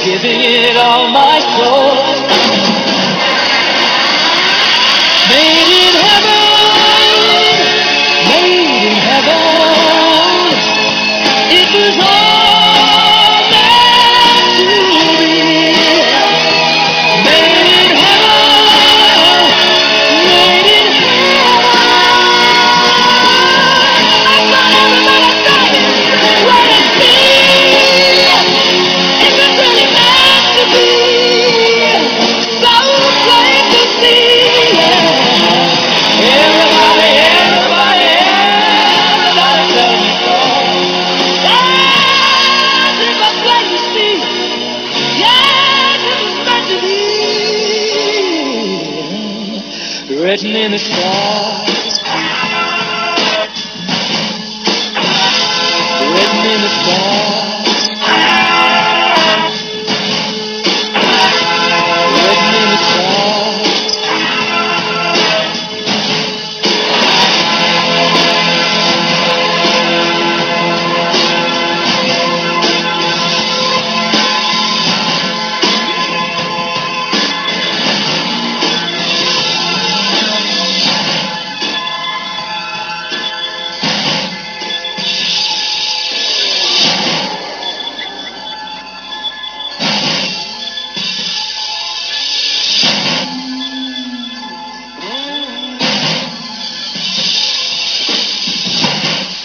giving it all my soul. Made in heaven, made in heaven. It was all meant to be. Made in heaven, made in heaven. That's what everybody says. Let it be. It was really meant to be. So plain to see. Everybody, everybody, everybody tell me so. Yes, it was plain to see. Yes, it was meant to be. Written in the stars. Written in the stars.